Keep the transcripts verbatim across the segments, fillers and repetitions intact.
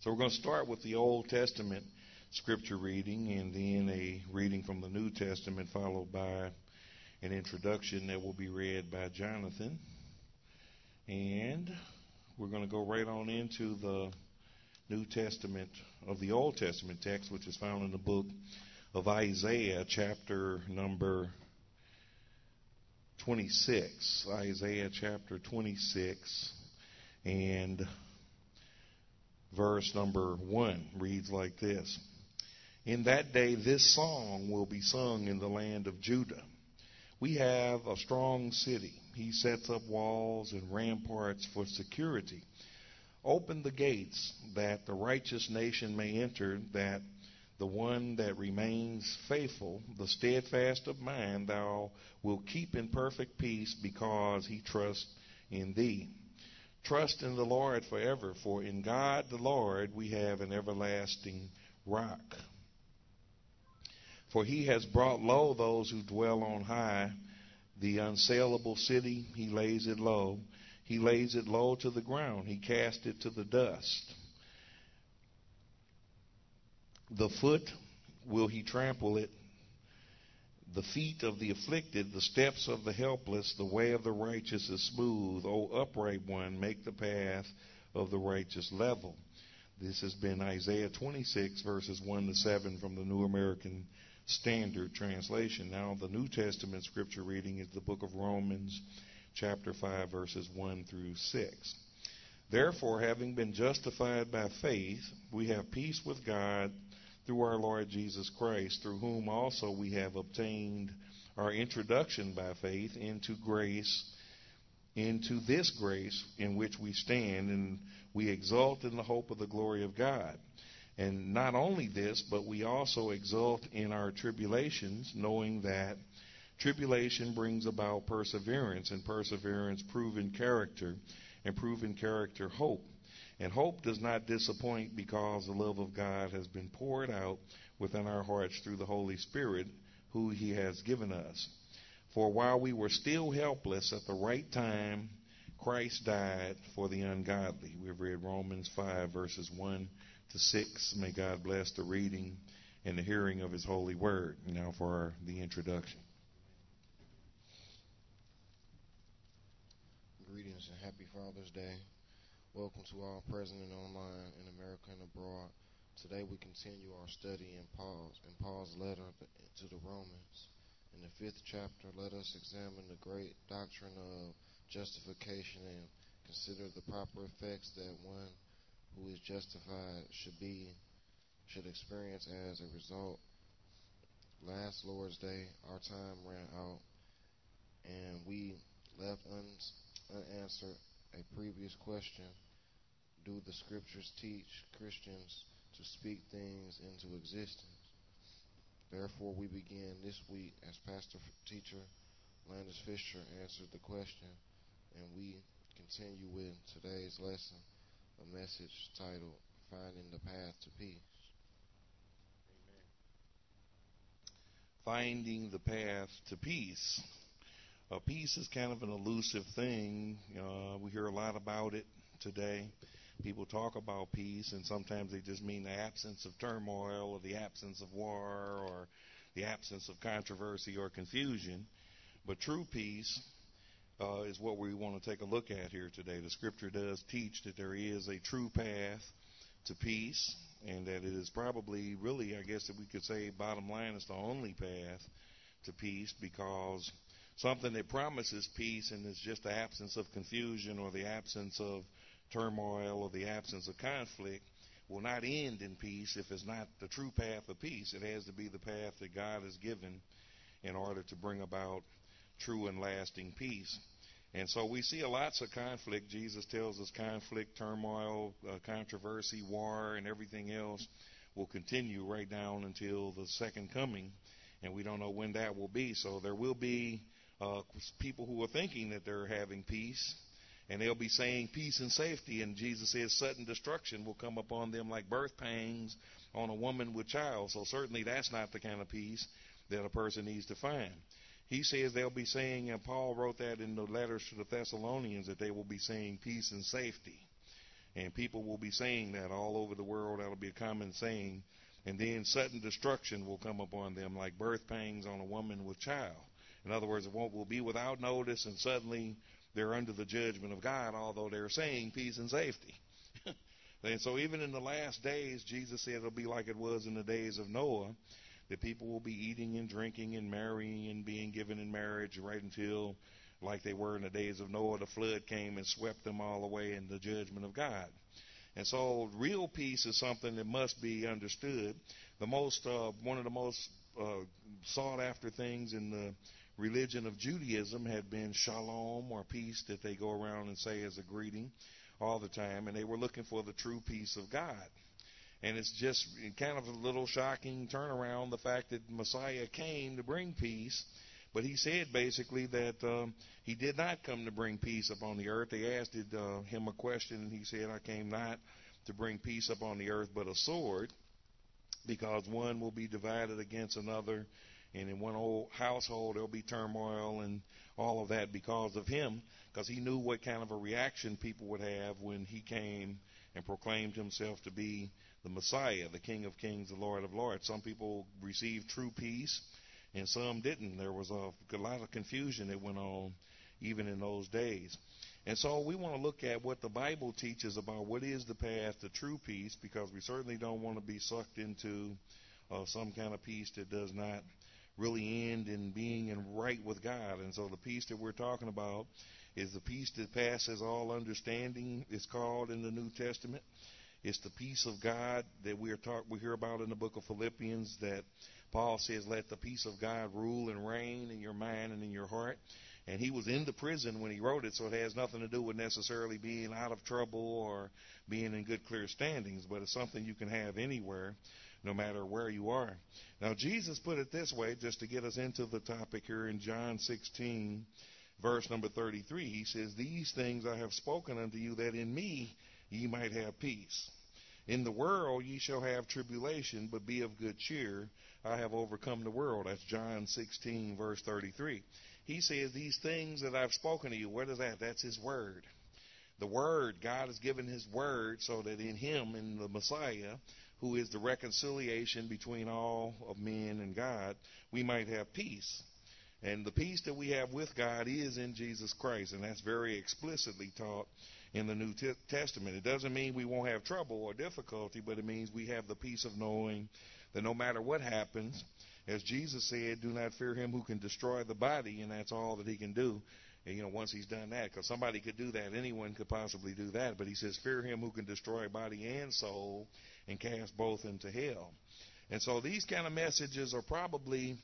So we're going to start with the Old Testament scripture reading and then a reading from the New Testament, followed by an introduction that will be read by Jonathan. And we're going to go right on into the New Testament of the Old Testament text, which is found in the book of Isaiah, chapter number twenty-six. Isaiah chapter twenty-six, and verse number one reads like this. In that day this song will be sung in the land of Judah. We have a strong city. He sets up walls and ramparts for security. Open the gates that the righteous nation may enter, that the one that remains faithful, the steadfast of mind, thou wilt keep in perfect peace, because he trusts in thee. Trust in the Lord forever, for in God the Lord we have an everlasting rock. For he has brought low those who dwell on high, the unsaleable city, he lays it low. He lays it low to the ground. He cast it to the dust. The foot will he trample it, the feet of the afflicted, the steps of the helpless, the way of the righteous is smooth. O upright one, make the path of the righteous level. This has been Isaiah twenty-six, verses one to seven from the New American Standard Translation. Now the New Testament scripture reading is the book of Romans, chapter five, verses one through six. Therefore, having been justified by faith, we have peace with God through our Lord Jesus Christ, through whom also we have obtained our introduction by faith into grace, into this grace in which we stand, and we exult in the hope of the glory of God. And not only this, but we also exult in our tribulations, knowing that tribulation brings about perseverance, and perseverance proven character, and proven character hope. And hope does not disappoint, because the love of God has been poured out within our hearts through the Holy Spirit, who he has given us. For while we were still helpless, at the right time, Christ died for the ungodly. We've read Romans five, verses one to six. May God bless the reading and the hearing of his holy word. Now for the introduction. Greetings and happy Father's Day. Welcome to all present and online in America and abroad. Today we continue our study in Paul's, in Paul's letter to the Romans. In the fifth chapter, let us examine the great doctrine of justification and consider the proper effects that one who is justified should be, should experience as a result. Last Lord's Day, our time ran out, and we left un- unanswered a previous question. Do the scriptures teach Christians to speak things into existence? Therefore, we begin this week as pastor teacher Landis Fisher answered the question, and we continue with today's lesson, a message titled Finding the Path to Peace. Amen. Finding the path to peace. Uh, peace is kind of an elusive thing. Uh, we hear a lot about it today. People talk about peace, and sometimes they just mean the absence of turmoil, or the absence of war, or the absence of controversy or confusion. But true peace uh, is what we want to take a look at here today. The scripture does teach that there is a true path to peace, and that it is probably, really, I guess that we could say, bottom line, is the only path to peace, because something that promises peace and is just the absence of confusion, or the absence of turmoil, or the absence of conflict, will not end in peace if it's not the true path of peace. It has to be the path that God has given in order to bring about true and lasting peace. And so we see lots of conflict. Jesus tells us conflict, turmoil, uh, controversy, war, and everything else will continue right down until the second coming, and we don't know when that will be. So there will be uh, people who are thinking that they're having peace, and they'll be saying peace and safety, and Jesus says sudden destruction will come upon them like birth pangs on a woman with child. So certainly that's not the kind of peace that a person needs to find. He says they'll be saying, and Paul wrote that in the letters to the Thessalonians, that they will be saying peace and safety. And people will be saying that all over the world. That'll be a common saying. And then sudden destruction will come upon them like birth pangs on a woman with child. In other words, it won't will be without notice, and suddenly they're under the judgment of God, although they're saying peace and safety. And so even in the last days, Jesus said it'll be like it was in the days of Noah, that people will be eating and drinking and marrying and being given in marriage right until, like they were in the days of Noah, the flood came and swept them all away in the judgment of God. And so real peace is something that must be understood. The most, uh, one of the most uh, sought after things in the religion of Judaism had been shalom, or peace, that they go around and say as a greeting all the time. And they were looking for the true peace of God. And it's just kind of a little shocking turnaround, the fact that Messiah came to bring peace. But he said basically that um, he did not come to bring peace upon the earth. They asked it, uh, him a question, and he said, I came not to bring peace upon the earth, but a sword, because one will be divided against another, and in one old household there'll be turmoil and all of that because of him, because he knew what kind of a reaction people would have when he came and proclaimed himself to be the Messiah, the King of Kings, the Lord of Lords. Some people received true peace, and some didn't. There was a, a lot of confusion that went on even in those days. And so we want to look at what the Bible teaches about what is the path to true peace, because we certainly don't want to be sucked into uh, some kind of peace that does not really end in being in right with God. And so the peace that we're talking about is the peace that passes all understanding. It's called in the New Testament. It's the peace of God that we are talk, we hear about in the book of Philippians, that Paul says, let the peace of God rule and reign in your mind and in your heart. And he was in the prison when he wrote it, so it has nothing to do with necessarily being out of trouble or being in good, clear standings, but it's something you can have anywhere, no matter where you are. Now, Jesus put it this way, just to get us into the topic here in John sixteen, verse number thirty-three. He says, these things I have spoken unto you, that in me ye might have peace. In the world ye shall have tribulation, but be of good cheer. I have overcome the world. That's John sixteen, verse thirty-three. He says, these things that I've spoken to you, what is that? That's his word. The word, God has given his word so that in him, in the Messiah, who is the reconciliation between all of men and God, we might have peace. And the peace that we have with God is in Jesus Christ, and that's very explicitly taught in the New Testament. It doesn't mean we won't have trouble or difficulty, but it means we have the peace of knowing that no matter what happens, as Jesus said, do not fear him who can destroy the body, and that's all that he can do. And, you know, once he's done that, because somebody could do that, anyone could possibly do that, but he says, fear him who can destroy body and soul and cast both into hell. And so these kind of messages are probably,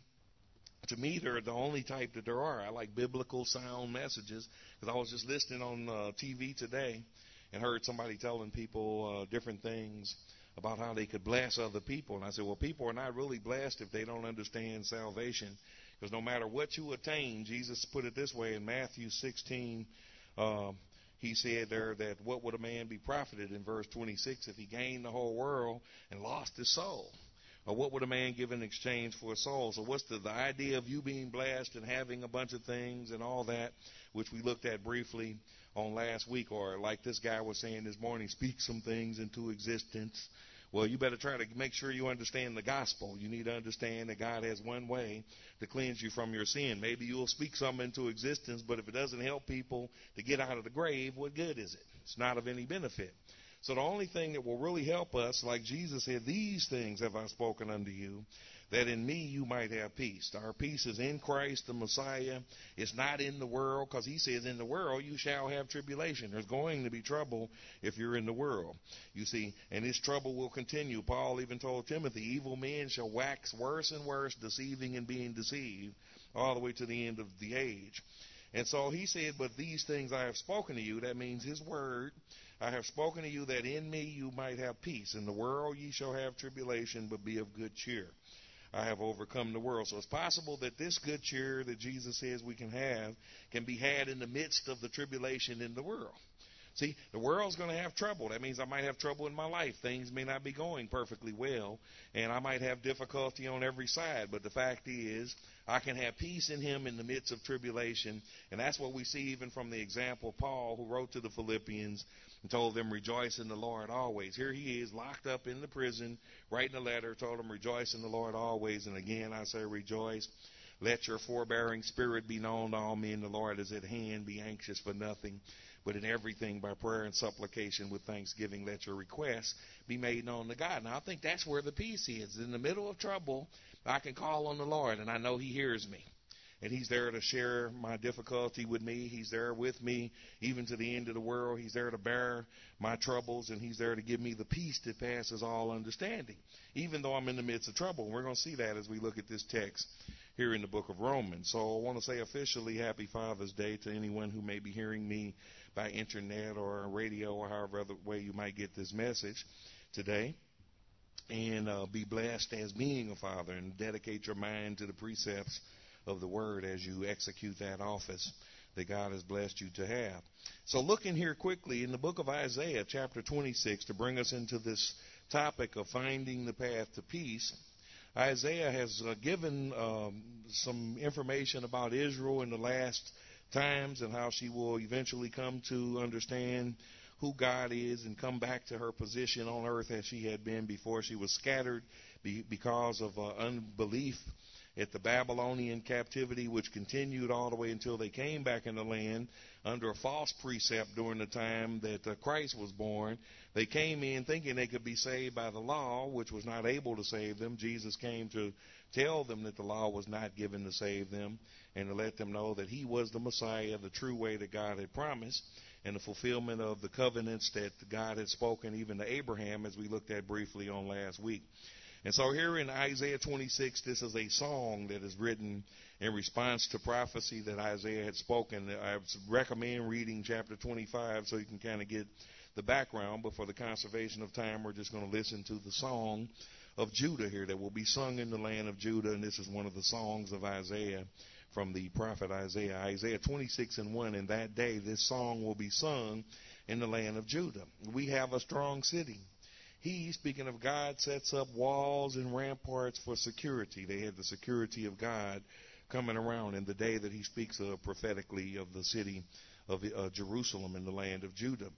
to me, they're the only type that there are. I like biblical sound messages, because I was just listening on uh, T V today and heard somebody telling people uh, different things about how they could bless other people. And I said, well, people are not really blessed if they don't understand salvation, because no matter what you attain, Jesus put it this way in Matthew sixteen, uh, he said there that what would a man be profited, in verse twenty-six, if he gained the whole world and lost his soul? Or what would a man give in exchange for a soul? So what's the, the idea of you being blessed and having a bunch of things and all that, which we looked at briefly on last week, or like this guy was saying this morning, speak some things into existence. Well, you better try to make sure you understand the gospel. You need to understand that God has one way to cleanse you from your sin. Maybe you'll speak something into existence, but if it doesn't help people to get out of the grave, what good is it? It's not of any benefit. So the only thing that will really help us, like Jesus said, these things have I spoken unto you, that in me you might have peace. Our peace is in Christ, the Messiah. It's not in the world, because he says in the world you shall have tribulation. There's going to be trouble if you're in the world, you see, and this trouble will continue. Paul even told Timothy, evil men shall wax worse and worse, deceiving and being deceived, all the way to the end of the age. And so he said, but these things I have spoken to you, that means his word. I have spoken to you that in me you might have peace. In the world ye shall have tribulation, but be of good cheer. I have overcome the world. So it's possible that this good cheer that Jesus says we can have can be had in the midst of the tribulation in the world. See, the world's going to have trouble. That means I might have trouble in my life. Things may not be going perfectly well, and I might have difficulty on every side. But the fact is, I can have peace in him in the midst of tribulation, and that's what we see even from the example of Paul, who wrote to the Philippians and told them, rejoice in the Lord always. Here he is locked up in the prison, writing a letter, told them, rejoice in the Lord always. And again, I say rejoice. Let your forbearing spirit be known to all men. The Lord is at hand. Be anxious for nothing, but in everything by prayer and supplication with thanksgiving, let your requests be made known to God. Now, I think that's where the peace is. In the middle of trouble, I can call on the Lord, and I know he hears me. And he's there to share my difficulty with me. He's there with me even to the end of the world. He's there to bear my troubles, and he's there to give me the peace that passes all understanding, even though I'm in the midst of trouble. And we're going to see that as we look at this text here in the book of Romans. So I want to say officially happy Father's Day to anyone who may be hearing me by internet or radio or however other way you might get this message today. And uh, be blessed as being a father, and dedicate your mind to the precepts of the word as you execute that office that God has blessed you to have. So looking here quickly in the book of Isaiah chapter twenty-six to bring us into this topic of finding the path to peace, Isaiah has uh, given um, some information about Israel in the last times and how she will eventually come to understand who God is and come back to her position on earth as she had been before she was scattered be, because of uh, unbelief at the Babylonian captivity, which continued all the way until they came back in the land under a false precept during the time that uh, Christ was born. They came in thinking they could be saved by the law, which was not able to save them. Jesus came to tell them that the law was not given to save them and to let them know that he was the Messiah, the true way that God had promised, and the fulfillment of the covenants that God had spoken even to Abraham, as we looked at briefly on last week. And so here in Isaiah twenty-six, this is a song that is written in response to prophecy that Isaiah had spoken. I recommend reading chapter twenty-five so you can kind of get the background, but for the conservation of time, we're just going to listen to the song of Judah here that will be sung in the land of Judah, and this is one of the songs of Isaiah from the prophet Isaiah. Isaiah twenty-six and one, in that day this song will be sung in the land of Judah. We have a strong city. He, speaking of God, sets up walls and ramparts for security. They had the security of God coming around in the day that he speaks of prophetically of the city of uh, Jerusalem in the land of Judah.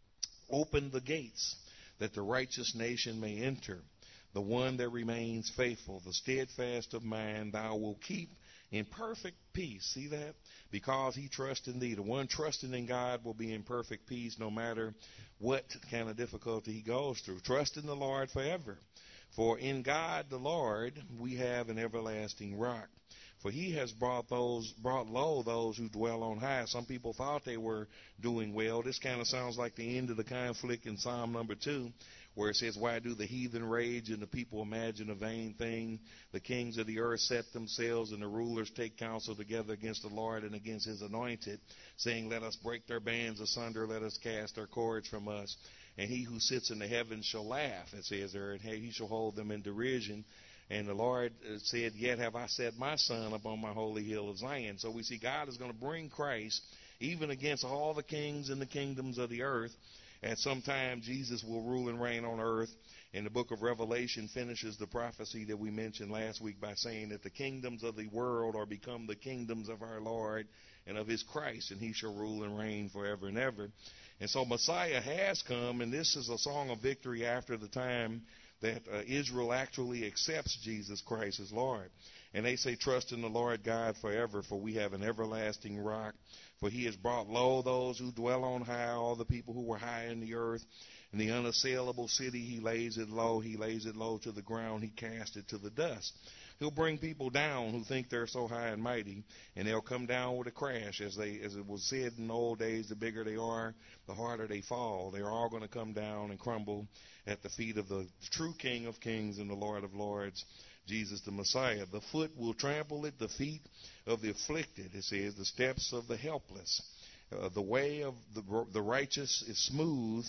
Open the gates that the righteous nation may enter. The one that remains faithful, the steadfast of mind, thou wilt keep in perfect peace. See that? Because he trusts in thee. The one trusting in God will be in perfect peace no matter what kind of difficulty he goes through. Trust in the Lord forever. For in God the Lord we have an everlasting rock. For he has brought those brought low those who dwell on high. Some people thought they were doing well. This kind of sounds like the end of the conflict in Psalm number two, where it says, why do the heathen rage and the people imagine a vain thing? The kings of the earth set themselves, and the rulers take counsel together against the Lord and against his anointed, saying, let us break their bands asunder, let us cast their cords from us. And he who sits in the heavens shall laugh, it says there, and he shall hold them in derision. And the Lord said, yet have I set my son upon my holy hill of Zion. So we see God is going to bring Christ even against all the kings and the kingdoms of the earth. At some time, Jesus will rule and reign on earth. And the book of Revelation finishes the prophecy that we mentioned last week by saying that the kingdoms of the world are become the kingdoms of our Lord and of his Christ, and he shall rule and reign forever and ever. And so Messiah has come, and this is a song of victory after the time that uh, Israel actually accepts Jesus Christ as Lord. And they say, trust in the Lord God forever, for we have an everlasting rock. For he has brought low those who dwell on high, all the people who were high in the earth. In the unassailable city he lays it low. He lays it low to the ground. He casts it to the dust. He'll bring people down who think they're so high and mighty, and they'll come down with a crash. As they, as it was said in the old days, the bigger they are, the harder they fall. They're all going to come down and crumble at the feet of the true King of Kings and the Lord of Lords, Jesus the Messiah. The foot will trample it, the feet of the afflicted, it says, the steps of the helpless. Uh, the way of the, the righteous is smooth.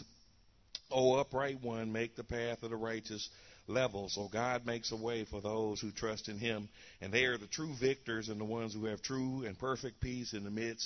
O upright one, make the path of the righteous level. So God makes a way for those who trust in him. And they are the true victors and the ones who have true and perfect peace in the midst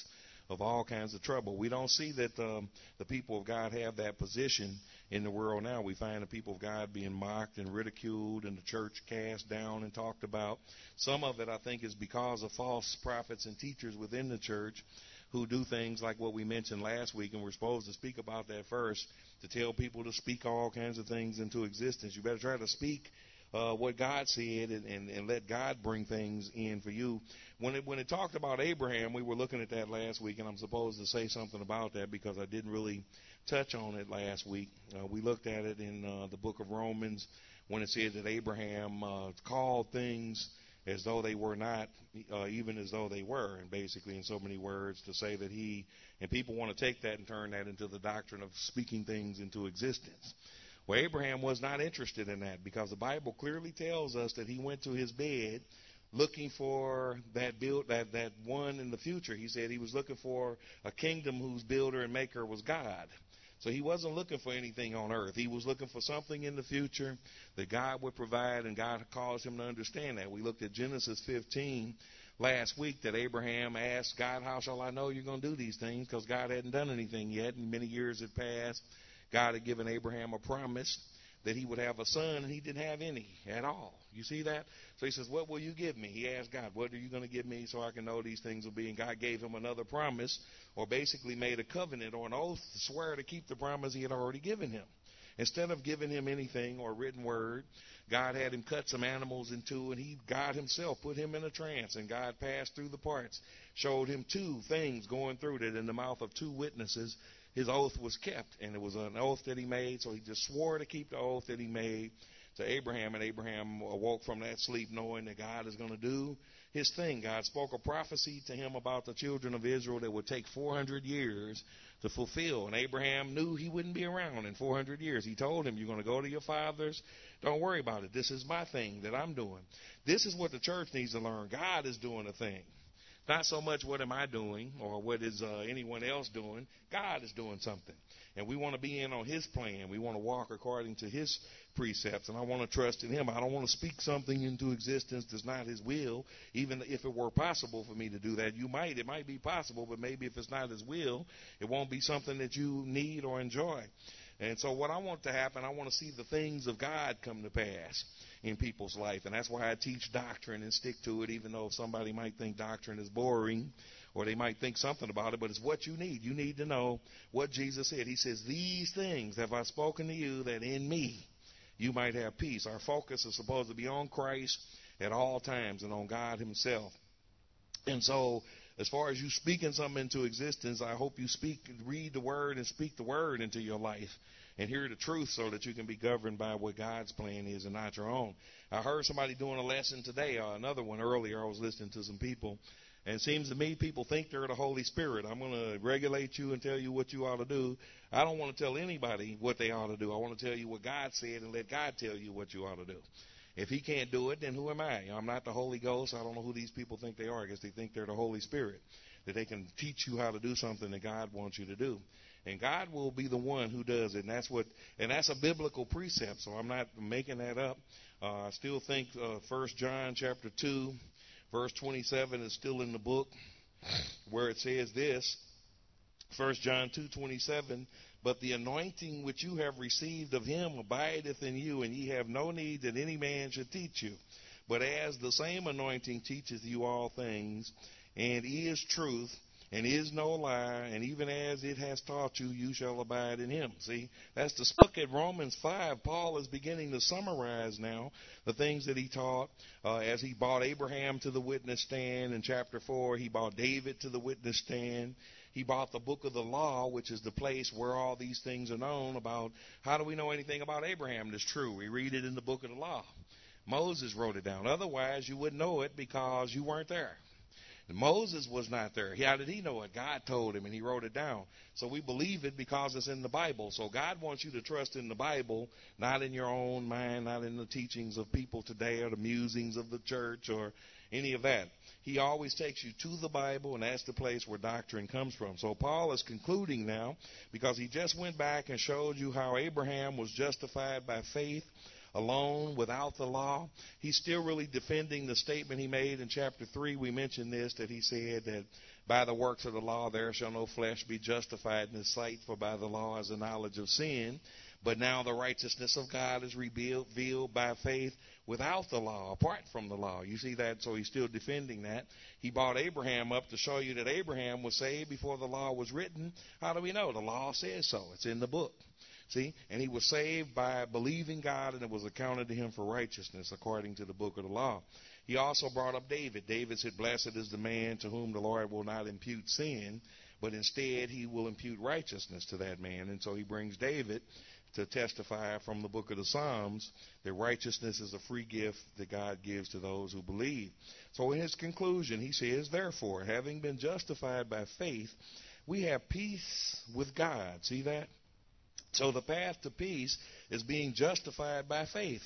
of all kinds of trouble. We don't see that um, the people of God have that position in the world now. We find the people of God being mocked and ridiculed and the church cast down and talked about. Some of it, I think, is because of false prophets and teachers within the church who do things like what we mentioned last week, and we're supposed to speak about that first, to tell people to speak all kinds of things into existence. You better try to speak Uh, what God said and, and, and let God bring things in for you. When it when it talked about Abraham, we were looking at that last week, and I'm supposed to say something about that because I didn't really touch on it last week. Uh, we looked at it in uh, the book of Romans when it said that Abraham uh, called things as though they were not, uh, even as though they were, and basically in so many words to say that he, and people want to take that and turn that into the doctrine of speaking things into existence. Well, Abraham was not interested in that because the Bible clearly tells us that he went to his bed looking for that build, that, that one in the future. He said he was looking for a kingdom whose builder and maker was God. So he wasn't looking for anything on earth. He was looking for something in the future that God would provide, and God caused him to understand that. We looked at Genesis fifteen last week that Abraham asked God, how shall I know you're going to do these things? Because God hadn't done anything yet, and many years had passed. God had given Abraham a promise that he would have a son, and he didn't have any at all. You see that? So he says, what will you give me? He asked God, what are you going to give me so I can know these things will be? And God gave him another promise, or basically made a covenant or an oath to swear to keep the promise he had already given him. Instead of giving him anything or written word, God had him cut some animals in two, and he, God himself put him in a trance, and God passed through the parts, showed him two things going through that in the mouth of two witnesses his oath was kept, and it was an oath that he made, so he just swore to keep the oath that he made to Abraham, and Abraham awoke from that sleep knowing that God is going to do his thing. God spoke a prophecy to him about the children of Israel that would take four hundred years to fulfill, and Abraham knew he wouldn't be around in four hundred years. He told him, you're going to go to your fathers. Don't worry about it. This is my thing that I'm doing. This is what the church needs to learn. God is doing a thing. Not so much what am I doing or what is uh, anyone else doing. God is doing something. And we want to be in on his plan. We want to walk according to his precepts. And I want to trust in him. I don't want to speak something into existence that's not his will. Even if it were possible for me to do that, you might. It might be possible, but maybe if it's not his will, it won't be something that you need or enjoy. And so what I want to happen, I want to see the things of God come to pass in people's life. And that's why I teach doctrine and stick to it, even though somebody might think doctrine is boring or they might think something about it, but it's what you need. You need to know what Jesus said. He says, these things have I spoken to you that in me you might have peace. Our focus is supposed to be on Christ at all times and on God himself. And so as far as you speaking something into existence, I hope you speak, read the word and speak the word into your life and hear the truth so that you can be governed by what God's plan is and not your own. I heard somebody doing a lesson today, uh, another one earlier. I was listening to some people, and it seems to me people think they're the Holy Spirit. I'm going to regulate you and tell you what you ought to do. I don't want to tell anybody what they ought to do. I want to tell you what God said and let God tell you what you ought to do. If he can't do it, then who am I? I'm not the Holy Ghost. I don't know who these people think they are. I guess they think they're the Holy Spirit, that they can teach you how to do something that God wants you to do. And God will be the one who does it. And that's what, and that's a biblical precept. So I'm not making that up. Uh, I still think uh, First John chapter two, verse twenty-seven is still in the book, where it says this. First John two twenty-seven. But the anointing which you have received of him abideth in you, and ye have no need that any man should teach you. But as the same anointing teacheth you all things, and is truth, and is no lie, and even as it has taught you, you shall abide in him. See, that's the look at Romans five. Paul is beginning to summarize now the things that he taught uh, as he brought Abraham to the witness stand in chapter four. He brought David to the witness stand. He brought the book of the law, which is the place where all these things are known about. How do we know anything about Abraham that's true? We read it in the book of the law. Moses wrote it down. Otherwise, you wouldn't know it because you weren't there. Moses was not there. How did he know it? God told him, and he wrote it down. So we believe it because it's in the Bible. So God wants you to trust in the Bible, not in your own mind, not in the teachings of people today or the musings of the church or any of that. He always takes you to the Bible, and that's the place where doctrine comes from. So Paul is concluding now because he just went back and showed you how Abraham was justified by faith alone without the law. He's still really defending the statement he made in chapter three. We mentioned this, that he said that By the works of the law there shall no flesh be justified in his sight, for by the law is the knowledge of sin. But now the righteousness of God is revealed by faith without the law, apart from the law. You see that? So he's still defending that. He brought Abraham up to show you that Abraham was saved before the law was written. How do we know? The law says so. It's in the book. See? And he was saved by believing God, and it was accounted to him for righteousness according to the book of the law. He also brought up David. David said, blessed is the man to whom the Lord will not impute sin, but instead he will impute righteousness to that man. And so he brings David to testify from the book of the Psalms that righteousness is a free gift that God gives to those who believe. So in his conclusion, he says, therefore, having been justified by faith, we have peace with God. See that? So the path to peace is being justified by faith.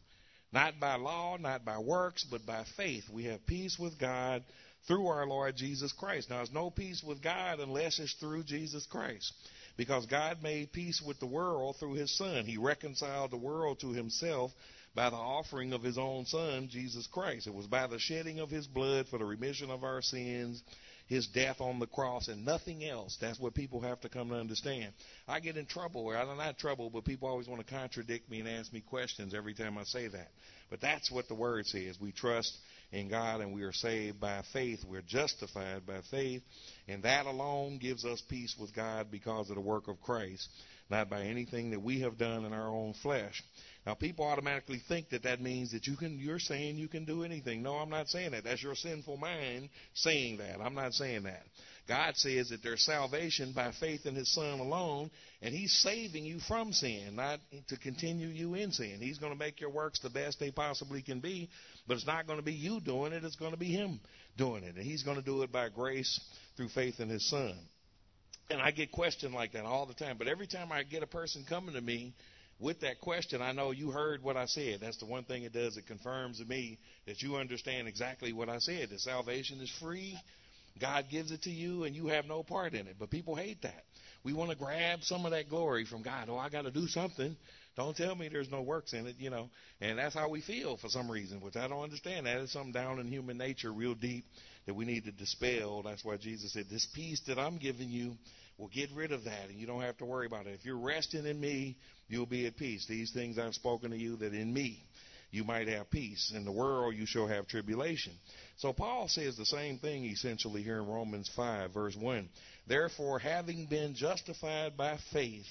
Not by law, not by works, but by faith. We have peace with God through our Lord Jesus Christ. Now, there's no peace with God unless it's through Jesus Christ. Because God made peace with the world through his Son. He reconciled the world to himself by the offering of his own Son, Jesus Christ. It was by the shedding of his blood for the remission of our sins, his death on the cross, and nothing else. That's what people have to come to understand. I get in trouble, or I'm not trouble, but people always want to contradict me and ask me questions every time I say that. But that's what the word says. We trust in God, and we are saved by faith. We're justified by faith, and that alone gives us peace with God because of the work of Christ, not by anything that we have done in our own flesh. Now, people automatically think that that means that you can, you're saying you can do anything. No, I'm not saying that. That's your sinful mind saying that. I'm not saying that. God says that there's salvation by faith in his Son alone, and he's saving you from sin, not to continue you in sin. He's going to make your works the best they possibly can be, but it's not going to be you doing it. It's going to be him doing it, and he's going to do it by grace through faith in his Son. And I get questioned like that all the time, but every time I get a person coming to me with that question, I know you heard what I said. That's the one thing it does. It confirms to me that you understand exactly what I said, that salvation is free. God gives it to you, and you have no part in it. But people hate that. We want to grab some of that glory from God. Oh, I got to do something. Don't tell me there's no works in it, you know. And that's how we feel for some reason, which I don't understand. That is something down in human nature real deep that we need to dispel. That's why Jesus said, this peace that I'm giving you will get rid of that, and you don't have to worry about it. If you're resting in me, you'll be at peace. These things I've spoken to you, that in me you might have peace. In the world you shall have tribulation. So Paul says the same thing essentially here in Romans five, verse one. Therefore, having been justified by faith,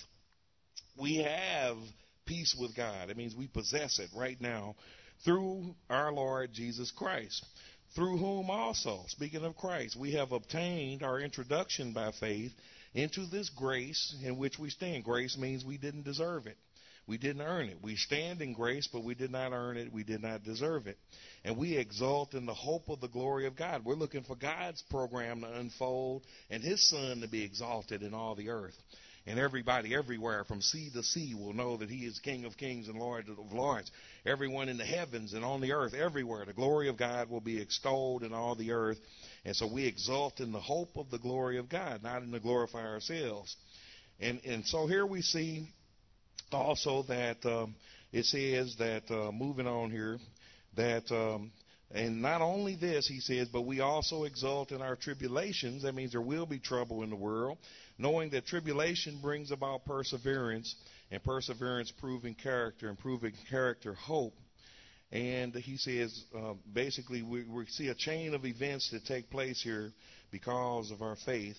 we have peace with God. It means we possess it right now through our Lord Jesus Christ, through whom also, speaking of Christ, we have obtained our introduction by faith into this grace in which we stand. Grace means we didn't deserve it. We didn't earn it. We stand in grace, but we did not earn it. We did not deserve it. And we exult in the hope of the glory of God. We're looking for God's program to unfold and his Son to be exalted in all the earth. And everybody everywhere from sea to sea will know that he is King of kings and Lord of lords. Everyone in the heavens and on the earth, everywhere, the glory of God will be extolled in all the earth. And so we exult in the hope of the glory of God, not in to glorify ourselves. And, and so here we see also that um, it says that, uh, moving on here, that, um, and not only this, he says, but we also exult in our tribulations. That means there will be trouble in the world, knowing that tribulation brings about perseverance, and perseverance proving character, and proving character hope. And he says, uh, basically, we, we see a chain of events that take place here because of our faith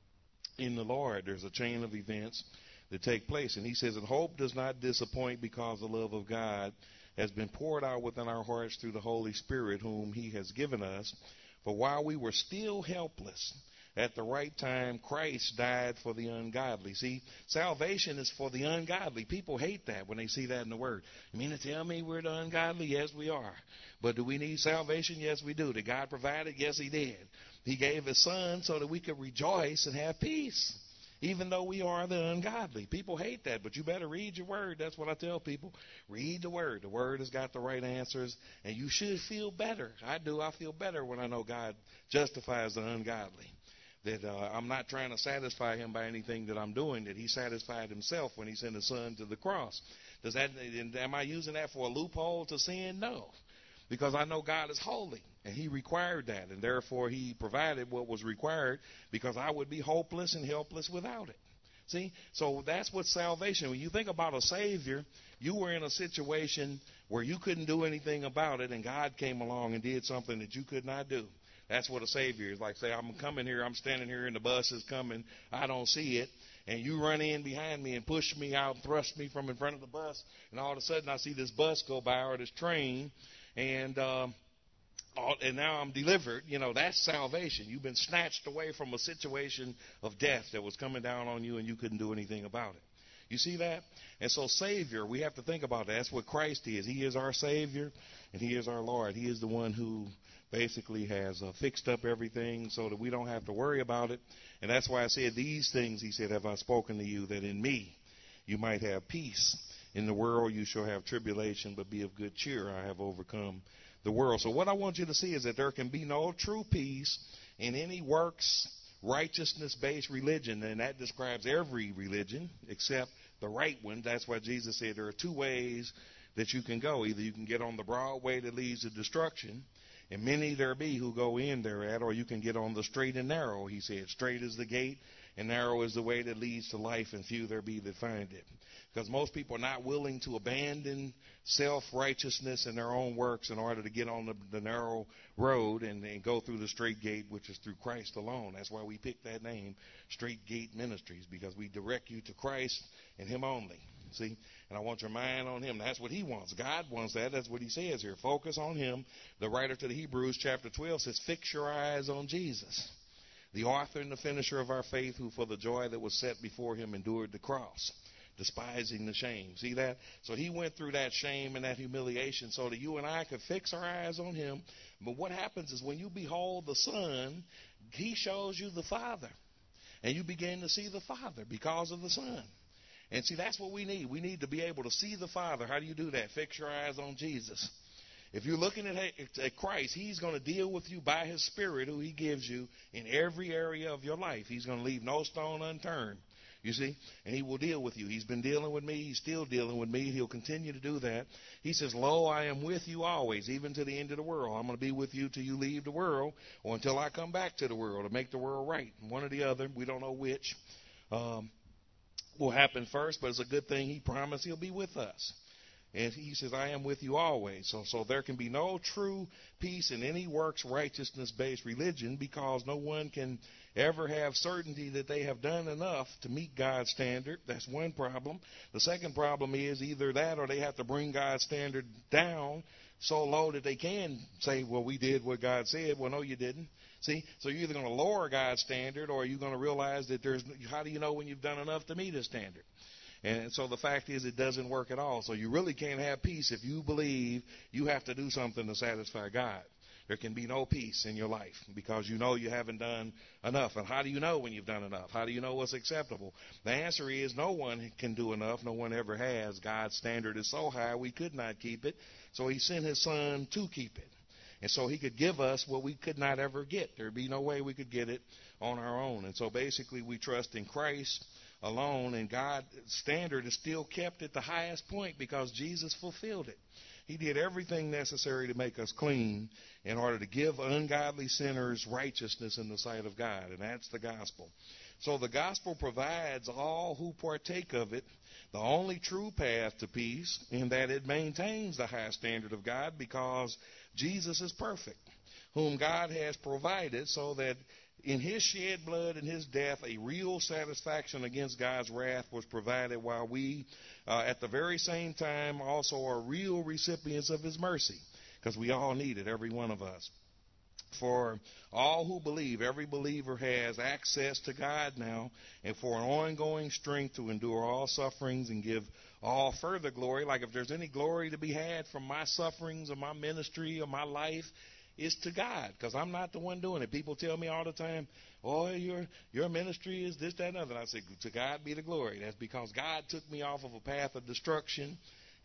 in the Lord. There's a chain of events that take place. And he says, and hope does not disappoint because the love of God has been poured out within our hearts through the Holy Spirit, whom he has given us. For while we were still helpless, at the right time, Christ died for the ungodly. See, salvation is for the ungodly. People hate that when they see that in the Word. You mean to tell me we're the ungodly? Yes, we are. But do we need salvation? Yes, we do. Did God provide it? Yes, he did. He gave his Son so that we could rejoice and have peace, even though we are the ungodly. People hate that, but you better read your Word. That's what I tell people. Read the Word. The Word has got the right answers, and you should feel better. I do. I feel better when I know God justifies the ungodly. That uh, I'm not trying to satisfy him by anything that I'm doing, that he satisfied himself when he sent his Son to the cross. Does that? Am I using that for a loophole to sin? No. Because I know God is holy, And he required that, and therefore he provided what was required because I would be hopeless and helpless without it. See, so that's what salvation. When you think about a Savior, you were in a situation where you couldn't do anything about it, and God came along and did something that you could not do. That's what a Savior is. Like, say, I'm coming here, I'm standing here, and the bus is coming. I don't see it, and you run in behind me and push me out, thrust me from in front of the bus, and all of a sudden I see this bus go by or this train, and um, all, and now I'm delivered. You know, that's salvation. You've been snatched away from a situation of death that was coming down on you, and you couldn't do anything about it. You see that? And so Savior, we have to think about that. That's what Christ is. He is our Savior, and He is our Lord. He is the one who basically has uh, fixed up everything so that we don't have to worry about it. And that's why I said these things, He said, have I spoken to you, that in me you might have peace. In the world you shall have tribulation, but be of good cheer. I have overcome the world. So what I want you to see is that there can be no true peace in any works, righteousness-based religion, and that describes every religion except the right one. That's why Jesus said there are two ways that you can go. Either you can get on the broad way that leads to destruction, and many there be who go in thereat, or you can get on the straight and narrow. He said, straight is the gate, and narrow is the way that leads to life, and few there be that find it. Because most people are not willing to abandon self-righteousness and their own works in order to get on the, the narrow road and, and go through the straight gate, which is through Christ alone. That's why we picked that name, Straight Gate Ministries, because we direct you to Christ and Him only. See? And I want your mind on Him. That's what He wants. God wants that. That's what He says here. Focus on Him. The writer to the Hebrews chapter twelve says, fix your eyes on Jesus, the author and the finisher of our faith, who for the joy that was set before Him endured the cross, despising the shame. See that? So He went through that shame and that humiliation so that you and I could fix our eyes on Him. But what happens is when you behold the Son, He shows you the Father. And you begin to see the Father because of the Son. And see, that's what we need. We need to be able to see the Father. How do you do that? Fix your eyes on Jesus. If you're looking at, at Christ, He's going to deal with you by His Spirit, who He gives you in every area of your life. He's going to leave no stone unturned. You see? And He will deal with you. He's been dealing with me. He's still dealing with me. He'll continue to do that. He says, lo, I am with you always, even to the end of the world. I'm going to be with you till you leave the world, or until I come back to the world to make the world right. One or the other. We don't know which um, will happen first, but it's a good thing. He promised He'll be with us. And He says, I am with you always. So, so there can be no true peace in any works righteousness-based religion, because no one can ever have certainty that they have done enough to meet God's standard. That's one problem. The second problem is either that, or they have to bring God's standard down so low that they can say, well, we did what God said. Well, no, you didn't. See, so you're either going to lower God's standard, or you're going to realize that there's, how do you know when you've done enough to meet His standard? And so the fact is, it doesn't work at all. So you really can't have peace if you believe you have to do something to satisfy God. There can be no peace in your life because you know you haven't done enough. And how do you know when you've done enough? How do you know what's acceptable? The answer is no one can do enough. No one ever has. God's standard is so high we could not keep it. So He sent His Son to keep it. And so He could give us what we could not ever get. There would be no way we could get it on our own. And so basically we trust in Christ alone, and God's standard is still kept at the highest point because Jesus fulfilled it. He did everything necessary to make us clean in order to give ungodly sinners righteousness in the sight of God, and that's the gospel. So the gospel provides all who partake of it the only true path to peace, in that it maintains the high standard of God because Jesus is perfect, whom God has provided so that in His shed blood and His death, a real satisfaction against God's wrath was provided, while we, uh, at the very same time, also are real recipients of His mercy, because we all need it, every one of us. For all who believe, every believer has access to God now, and for an ongoing strength to endure all sufferings and give all further glory. Like if there's any glory to be had from my sufferings or my ministry or my life, is to God, because I'm not the one doing it. People tell me all the time, oh, your your ministry is this, that, and other. And I say, to God be the glory. That's because God took me off of a path of destruction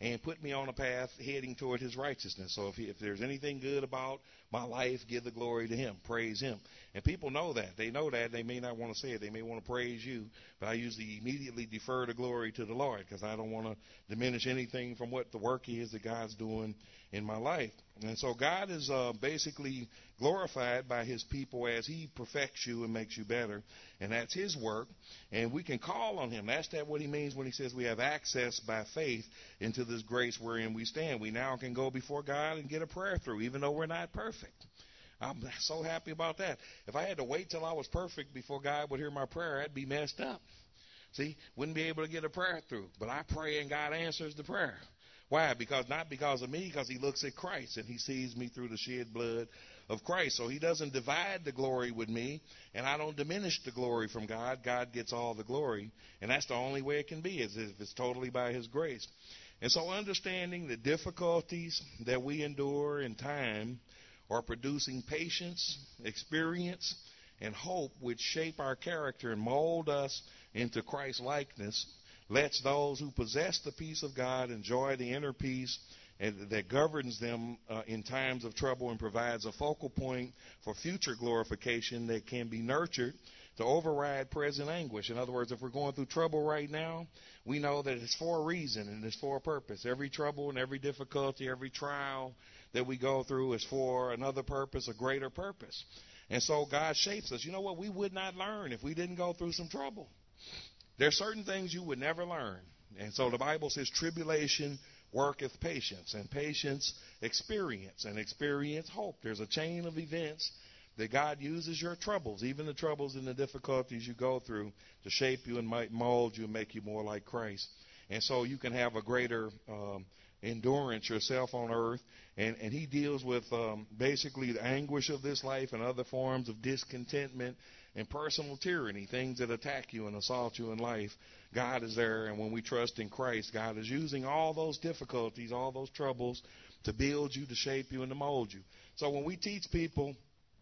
and put me on a path heading toward his righteousness. So if, he, if there's anything good about my life, give the glory to him. Praise him. And people know that. They know that. They may not want to say it. They may want to praise you, but I usually immediately defer the glory to the Lord because I don't want to diminish anything from what the work is that God's doing in my life. And so God is uh, basically glorified by his people as he perfects you and makes you better. And that's his work. And we can call on him. That's that what he means when he says we have access by faith into this grace wherein we stand. We now can go before God and get a prayer through, even though we're not perfect. I'm so happy about that. If I had to wait till I was perfect before God would hear my prayer, I'd be messed up. See, wouldn't be able to get a prayer through. But I pray and God answers the prayer. Why? Because not because of me, because he looks at Christ and he sees me through the shed blood of Christ. So he doesn't divide the glory with me, and I don't diminish the glory from God. God gets all the glory, and that's the only way it can be, is if it's totally by his grace. And so understanding the difficulties that we endure in time are producing patience, experience, and hope, which shape our character and mold us into Christ's likeness, lets those who possess the peace of God enjoy the inner peace and that governs them uh, in times of trouble and provides a focal point for future glorification that can be nurtured to override present anguish. In other words, if we're going through trouble right now, we know that it's for a reason and it's for a purpose. Every trouble and every difficulty, every trial that we go through is for another purpose, a greater purpose. And so God shapes us. You know what? We would not learn if we didn't go through some trouble. There are certain things you would never learn. And so the Bible says tribulation worketh patience, and patience experience, and experience hope. There's a chain of events that God uses your troubles, even the troubles and the difficulties you go through, to shape you and might mold you and make you more like Christ. And so you can have a greater um, endurance yourself on earth. And, and he deals with um, basically the anguish of this life and other forms of discontentment and personal tyranny, things that attack you and assault you in life. God is there, and when we trust in Christ, God is using all those difficulties, all those troubles to build you, to shape you, and to mold you. So when we teach people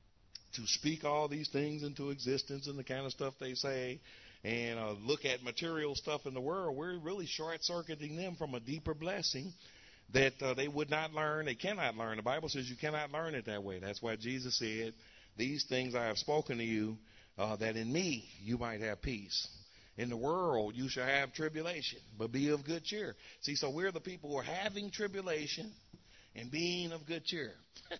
to speak all these things into existence and the kind of stuff they say and uh, look at material stuff in the world, we're really short-circuiting them from a deeper blessing that uh, they would not learn, they cannot learn. The Bible says you cannot learn it that way. That's why Jesus said, these things I have spoken to you, uh, that in me you might have peace. In the world you shall have tribulation, but be of good cheer. See, so we're the people who are having tribulation and being of good cheer.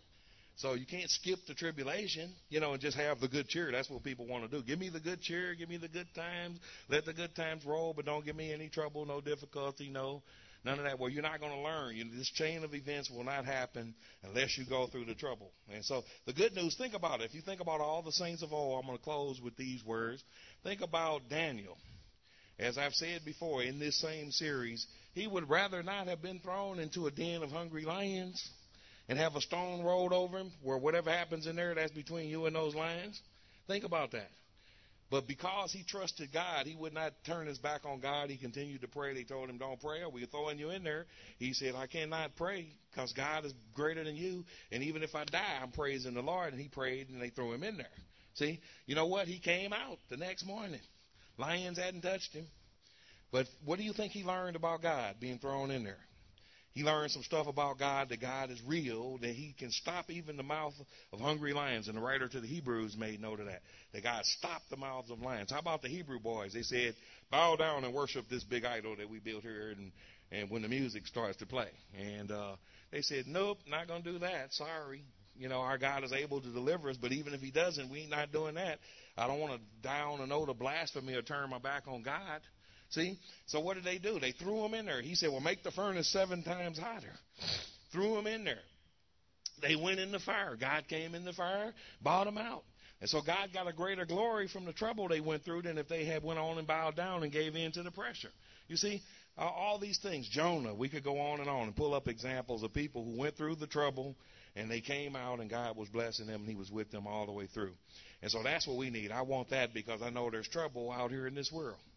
So you can't skip the tribulation, you know, and just have the good cheer. That's what people want to do. Give me the good cheer. Give me the good times. Let the good times roll, but don't give me any trouble, no difficulty, no, none of that. Well, you're not going to learn. You know, this chain of events will not happen unless you go through the trouble. And so the good news, think about it. If you think about all the saints of old, I'm going to close with these words. Think about Daniel. As I've said before in this same series, he would rather not have been thrown into a den of hungry lions and have a stone rolled over him where whatever happens in there, that's between you and those lions. Think about that. But because he trusted God, he would not turn his back on God. He continued to pray. They told him, don't pray, or we're throwing you in there. He said, I cannot pray because God is greater than you. And even if I die, I'm praising the Lord. And he prayed, and they threw him in there. See, you know what? He came out the next morning. Lions hadn't touched him. But what do you think he learned about God being thrown in there? He learned some stuff about God, that God is real, that he can stop even the mouth of hungry lions. And the writer to the Hebrews made note of that, that God stopped the mouths of lions. How about the Hebrew boys? They said, bow down and worship this big idol that we built here and, and when the music starts to play. And uh, they said, nope, not going to do that. Sorry. You know, our God is able to deliver us, but even if he doesn't, we ain't not doing that. I don't want to die on a note of blasphemy or turn my back on God. See? So what did they do? They threw him in there. He said, well, make the furnace seven times hotter. Threw him in there. They went in the fire. God came in the fire, bought them out. And so God got a greater glory from the trouble they went through than if they had went on and bowed down and gave in to the pressure. You see, uh, all these things. Jonah, we could go on and on and pull up examples of people who went through the trouble and they came out and God was blessing them and he was with them all the way through. And so that's what we need. I want that because I know there's trouble out here in this world.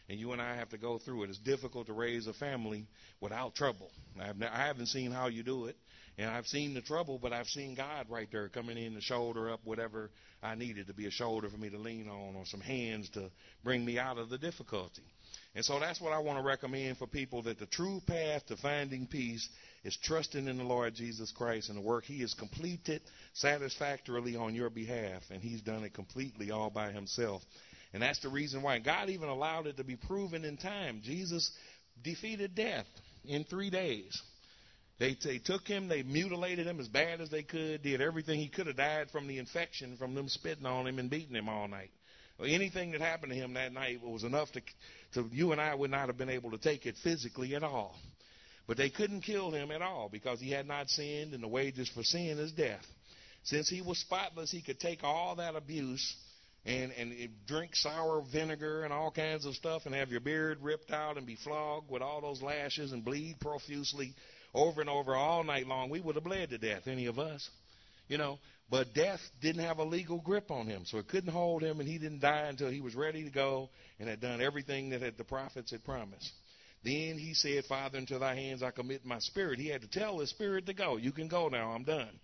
And you and I have to go through it. It's difficult to raise a family without trouble. I've ne- I haven't seen how you do it. And I've seen the trouble, but I've seen God right there coming in to shoulder up whatever I needed, to be a shoulder for me to lean on or some hands to bring me out of the difficulty. And so that's what I want to recommend for people, that the true path to finding peace is trusting in the Lord Jesus Christ and the work he has completed satisfactorily on your behalf. And he's done it completely all by himself. And that's the reason why God even allowed it to be proven in time. Jesus defeated death in three days. They, they took him, they mutilated him as bad as they could, did everything. He could have died from the infection from them spitting on him and beating him all night. Or anything that happened to him that night was enough to, to you and I would not have been able to take it physically at all. But they couldn't kill him at all because he had not sinned, and the wages for sin is death. Since he was spotless, he could take all that abuse and, and drink sour vinegar and all kinds of stuff and have your beard ripped out and be flogged with all those lashes and bleed profusely over and over all night long. We would have bled to death, any of us, you know. But death didn't have a legal grip on him, so it couldn't hold him, and he didn't die until he was ready to go and had done everything that had, the prophets had promised. Then he said, Father, into thy hands I commit my spirit. He had to tell his spirit to go. You can go now. I'm done.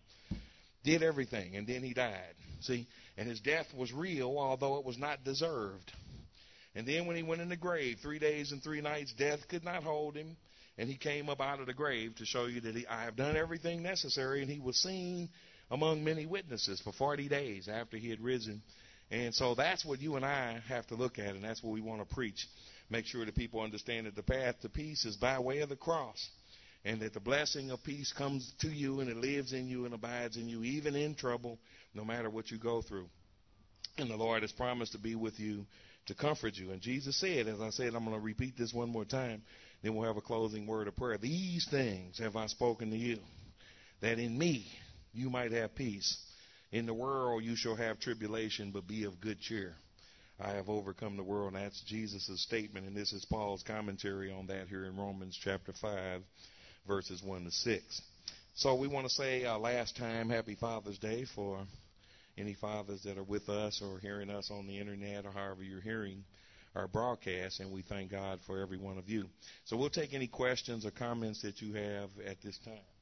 Did everything, and then he died. See, and his death was real, although it was not deserved. And then when he went in the grave, three days and three nights, death could not hold him. And he came up out of the grave to show you that he, I have done everything necessary. And he was seen among many witnesses for forty days after he had risen. And so that's what you and I have to look at, and that's what we want to preach. Make sure that people understand that the path to peace is by way of the cross, and that the blessing of peace comes to you and it lives in you and abides in you, even in trouble, no matter what you go through. And the Lord has promised to be with you, to comfort you. And Jesus said, as I said, I'm going to repeat this one more time, then we'll have a closing word of prayer. These things have I spoken to you, that in me you might have peace. In the world you shall have tribulation, but be of good cheer. I have overcome the world. And that's Jesus' statement, and this is Paul's commentary on that here in Romans chapter five, verses one to six. So we want to say uh, last time, Happy Father's Day for any fathers that are with us or hearing us on the internet or however you're hearing our broadcast, and we thank God for every one of you. So we'll take any questions or comments that you have at this time.